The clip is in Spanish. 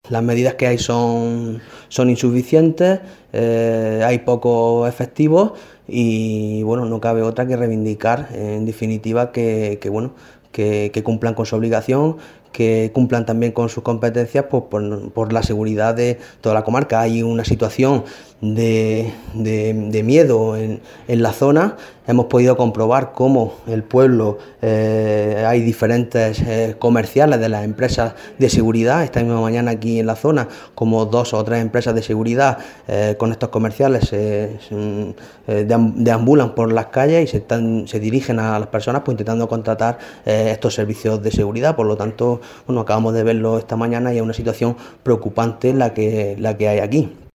Las medidas que hay son insuficientes, hay pocos efectivos y bueno, no cabe otra que reivindicar en definitiva bueno, que cumplan con su obligación, que cumplan también con sus competencias pues, por la seguridad de toda la comarca. Hay una situación de miedo en la zona. Hemos podido comprobar cómo el pueblo hay diferentes comerciales de las empresas de seguridad. Esta misma mañana aquí en la zona, como 2 o 3 empresas de seguridad con estos comerciales deambulan por las calles y se dirigen a las personas pues, intentando contratar estos servicios de seguridad. Por lo tanto, bueno, acabamos de verlo esta mañana y es una situación preocupante la que hay aquí.